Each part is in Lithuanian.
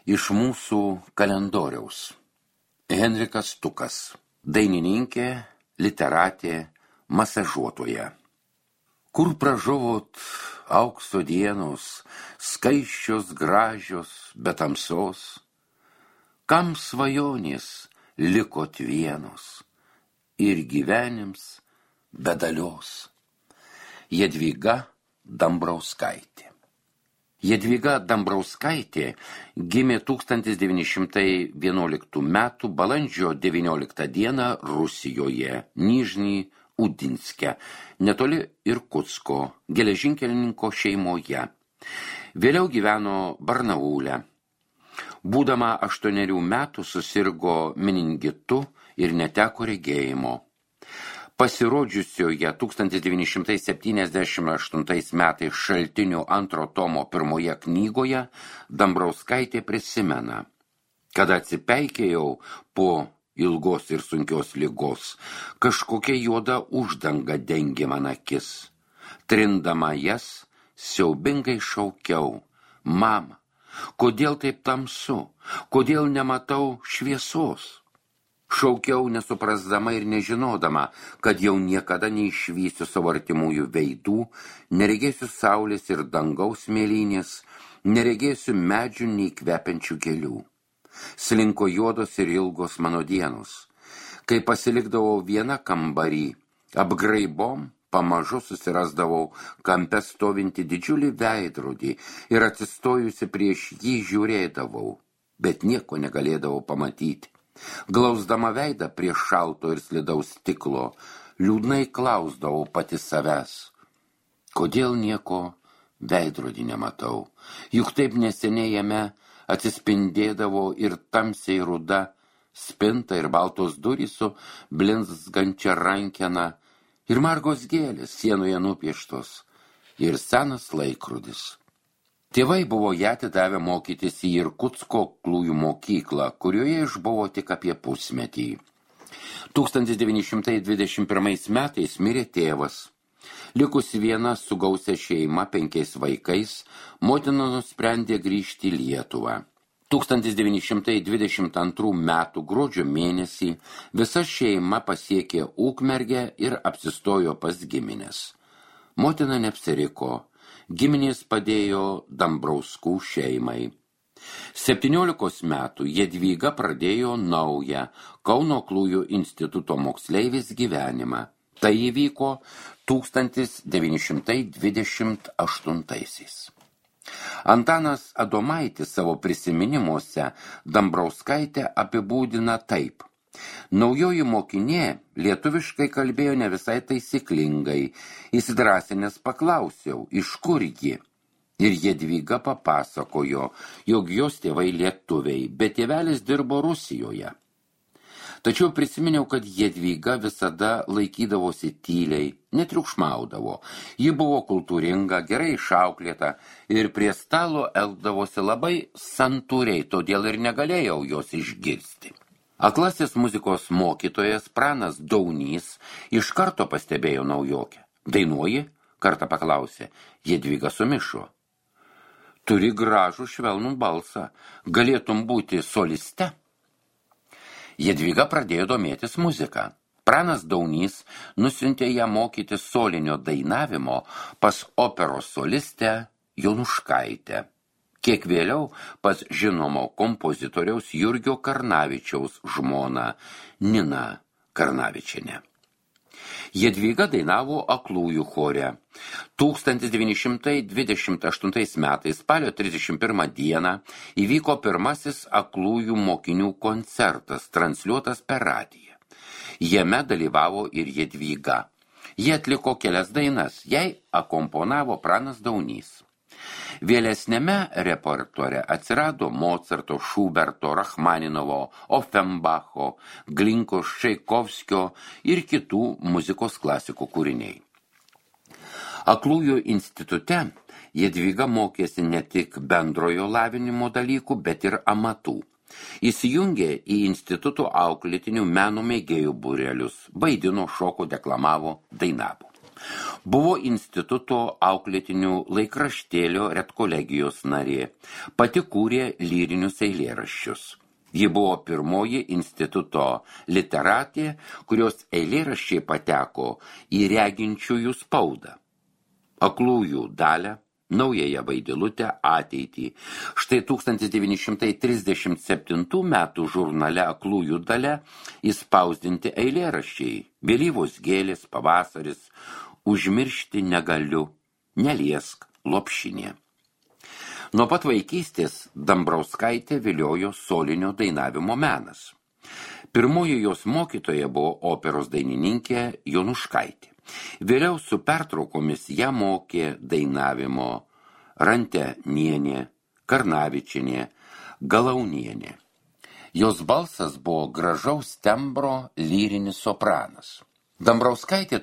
Iš mūsų kalendoriaus. Henrikas Stukas, dainininkė, literatė, masažuotoja. Kur pražuvot aukso dienos, skaisčios gražios, be tamsos, kam svajonės likot vienos ir gyvenims be dalios. Jadvyga Dambrauskaitė. Jadvyga Dambrauskaitė gimė 1911 m. balandžio 19 d. Rusijoje, Nižny Udinske, netoli Irkutsko, geležinkelininko šeimoje. Vėliau gyveno Barnaule. Būdama 8 metų susirgo meningitu ir neteko regėjimo. Pasirodžiusioje 1978 metais Šaltinių 2 tomo 1 knygoje Dambrauskaitė prisimena, kad atsipeikėjau po ilgos ir sunkios ligos, kažkokia juoda uždanga dengė man akis. Trindama jas, siaubingai šaukiau: mama, kodėl taip tamsu, kodėl nematau šviesos? Šaukiau nesuprasdama ir nežinodama, kad jau niekada neišvysiu savo artimųjų veidų, neregėsiu saulės ir dangaus mėlynės, neregėsiu medžių nei kvepiančių gėlių. Slinko juodos ir ilgos mano dienos. Kai pasilikdavau viena kambarį, apgraibom pamažu susirasdavau kampe stovinti didžiulį veidrodį ir atsistojusi prieš jį žiūrėdavau, bet nieko negalėdavau pamatyti. Glausdama veidą prie šalto ir slidaus stiklo, liūdnai klausdavau pati savęs: kodėl nieko veidrodį nematau, juk taip neseniai jame atsispindėdavo ir tamsiai ruda spinta ir baltos durys su blizgančia rankena, ir margos gėlės sienoje nupieštos, ir senas laikrodis. Tėvai buvo ją atidavę mokytis į Irkutsko aklųjų mokyklą, kurioje išbuvo tik apie pusmetį. 1921 metais mirė tėvas. Likusi viena su gausia šeima 5 vaikais, motina nusprendė grįžti į Lietuvą. 1922 metų gruodžio mėnesį visa šeima pasiekė Ukmergę ir apsistojo pas gimines. Motina neapsiriko. Giminės padėjo Dambrauskų šeimai. 17 metų Jadvyga pradėjo naują Kauno aklųjų instituto moksleivės gyvenimą. Tai įvyko 1928. Antanas Adomaitis savo prisiminimuose Dambrauskaitę apibūdina taip: naujoji mokinė lietuviškai kalbėjo ne visai taisyklingai, įsidrąsinęs paklausiau, iš kur ji. Ir Jadvyga papasakojo, jog jos tėvai lietuviai, bet tėvelis dirbo Rusijoje. Tačiau prisiminiau, kad Jadvyga visada laikydavosi tyliai, netriukšmaudavo. Ji buvo kultūringa, gerai išauklėta ir prie stalo elgdavosi labai santūriai, todėl ir negalėjau jos išgirsti. Aklasis muzikos mokytojas Pranas Daunys iš karto pastebėjo naujokę. Dainuoji? Kartą paklausė. Jadvyga sumišo. Turi gražų švelnų balsą. Galėtum būti soliste? Jadvyga pradėjo domėtis muziką. Pranas Daunys nusiuntė ją mokyti solinio dainavimo pas operos solistę Jonuškaitę. Kiek vėliau pas žinomo kompozitoriaus Jurgio Karnavičiaus žmoną Niną Karnavičienę. Jadvyga dainavo aklųjų chore. 1928 metais spalio 31 dieną įvyko pirmasis aklųjų mokinių koncertas, transliuotas per radiją. Jame dalyvavo ir Jadvyga. Jie atliko kelias dainas, jai akomponavo Pranas Daunys. Vėlesnėme repertuare atsirado Mocarto, Šuberto, Rachmaninovo, Ofenbacho, Glinko, Čaikovskio ir kitų muzikos klasikų kūriniai. Aklųjų institute Jadvyga mokėsi ne tik bendrojo lavinimo dalykų, bet ir amatų. Įsijungė į instituto auklėtinių meno mėgėjų būrelius, vaidino, šoko, deklamavo, dainavo. Buvo instituto auklėtinių laikraštėlio redkolegijos narė, pati kūrė lyrinius eilėraščius. Ji buvo pirmoji instituto literatė, kurios eilėraščiai pateko į reginčiųjų spaudą. Aklųjų dalę, Naująją Vaidilutę, Ateitį. Štai 1937 metų žurnale Aklųjų dalia įspausdinti eilėraščiai: Vėlyvos gėlės, pavasaris, Užmiršti negaliu, Neliesk, Lopšinė. Nuo pat vaikystės Dambrauskaitė viliojo solinio dainavimo menas. Pirmoji jos mokytoja buvo operos dainininkė Jonuškaitė. Vėliau su pertraukomis ją mokė dainavimo Rantenienė, Karnavičienė, Galaunienė. Jos balsas buvo gražaus tembro lyrinis sopranas. Dambrauskaitė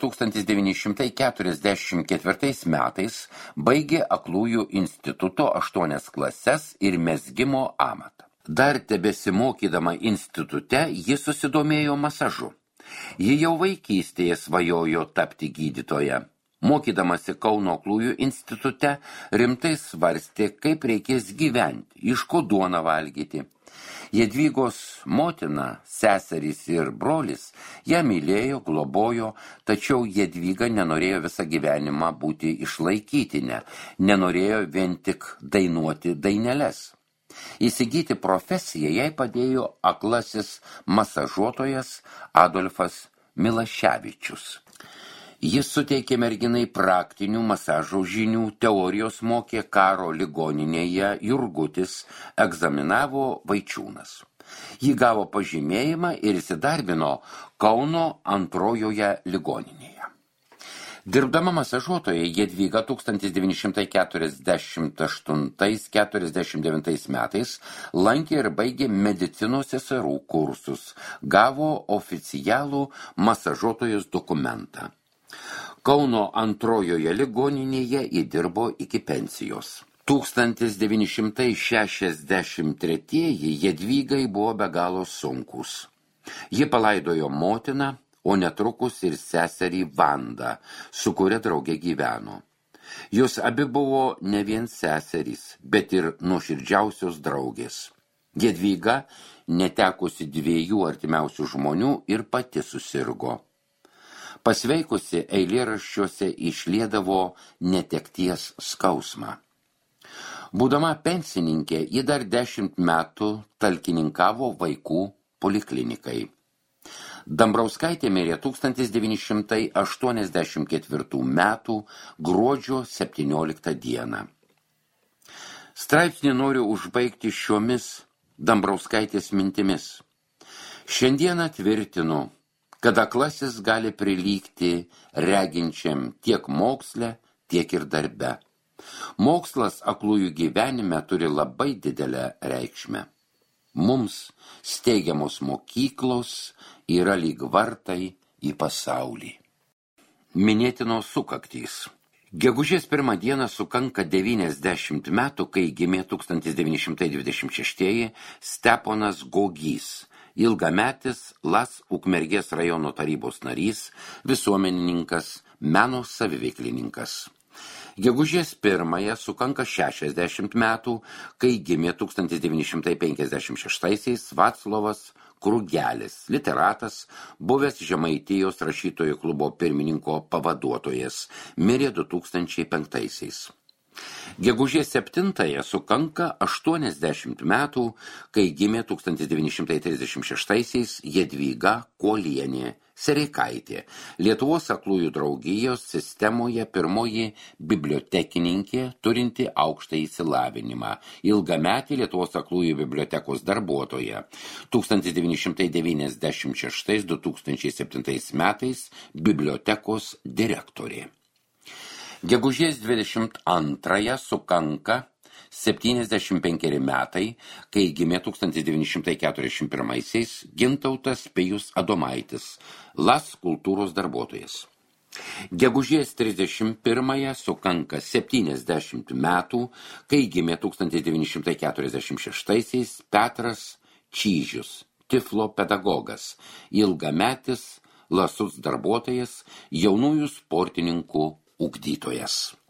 1944 metais baigė Aklųjų instituto 8 klases ir mezgimo amatą. Dar tebesimokydama institute ji susidomėjo masažu. Ji jau vaikystėje svajojo tapti gydytoja. Mokydamasi Kauno Aklųjų institute rimtai svarstė, kaip reikės gyventi, iš ko duoną valgyti. Jadvygos motina, seserys ir brolis ją mylėjo, globojo, tačiau Jadvyga nenorėjo visą gyvenimą būti išlaikytinė, nenorėjo vien tik dainuoti daineles. Įsigyti profesiją jai padėjo aklasis masažuotojas Adolfas Milaševičius. Jis suteikė merginai praktinių masažo žinių, teorijos mokė Karo ligoninėje Jurgutis, egzaminavo Vaičiūnas. Ji gavo pažymėjimą ir įsidarbino Kauno antrojoje ligoninėje. Dirbdama masažuotoje, Jadvyga 1948–49 metais lankė ir baigė medicinos seserų kursus, gavo oficialų masažuotojos dokumentą. Kauno antrojoje ligoninėje įdirbo iki pensijos. 1963 Jadvygai buvo be galo sunkus. Ji palaidojo motiną, o netrukus ir seserį Vandą, su kuria draugė gyveno. Jos abi buvo ne vien seserys, bet ir nuoširdžiausios draugės. Jadvyga, netekusi 2 artimiausių žmonių, ir pati susirgo. Pasveikusi eilėraščiuose išliedavo netekties skausmą. Būdama pensininkė, ji dar 10 metų talkininkavo vaikų poliklinikai. Dambrauskaitė mirė 1984 metų gruodžio 17 dieną. Straipsnį noriu užbaigti šiomis Dambrauskaitės mintimis. Šiandieną tvirtinu, kad aklasis gali prilygti reginčiam tiek moksle, tiek ir darbe. Mokslas aklųjų gyvenime turi labai didelę reikšmę. Mums steigiamos mokyklos yra lyg vartai į pasaulį. Minėtinos sukaktys. Gegužės 1 dieną sukanka 90 metų, kai gimė 1926 Steponas Gogys, ilgametis Las Ukmergės rajono tarybos narys, visuomenininkas, meno saviveiklininkas. Gegužės 1 sukanka 60 metų, kai gimė 1956 Vaclovas Krugelis, literatas, buvęs Žemaitijos rašytojų klubo pirmininko pavaduotojas, mirė 2005. Gegužės 7 sukanka 80 metų, kai gimė 1936 Jadvyga Kuolienė Sereikaitė, Lietuvos aklųjų draugijos sistemoje pirmoji bibliotekininkė, turinti aukštą išsilavinimą, ilgametė Lietuvos aklųjų bibliotekos darbuotoja, 1996–2007 metais bibliotekos direktorė. Gegužės 22 sukanka 75 metai, kai gimė 1941 Gintautas Pijus Adomaitis, Las kultūros darbuotojas. Gegužės 31 sukanka 70 metų, kai gimė 1946 Petras Čyžius, Tiflo pedagogas, ilgametis lasus darbuotojas, jaunųjų sportininkų ugdytojas.